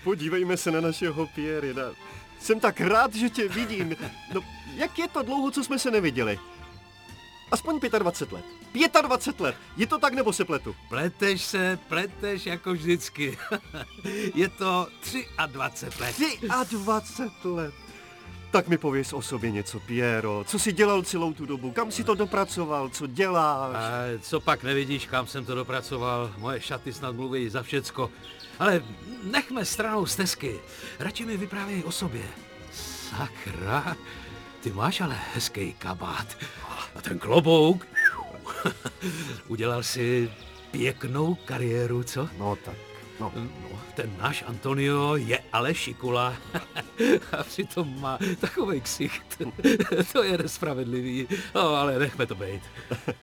Podívejme se na našeho Pierina. Jsem tak rád, že tě vidím. No, jak je to dlouho, co jsme se neviděli? Aspoň 25 let. 25 let. Je to tak, nebo se pletu? Pleteš jako vždycky. Je to 23 let. 23 let. Tak mi pověz o sobě něco, Piero. Co jsi dělal celou tu dobu? Kam jsi to dopracoval? Co děláš? A co pak nevidíš, kam jsem to dopracoval? Moje šaty snad mluví za všecko. Ale nechme stranou stezky. Radši mi vyprávěj o sobě. Sakra, ty máš ale hezký kabát. A ten klobouk. Udělal si pěknou kariéru, co? No tak, no. Ten náš Antonio je ale šikula. A přitom má takovej ksicht. To je nespravedlivý. No, ale nechme to být.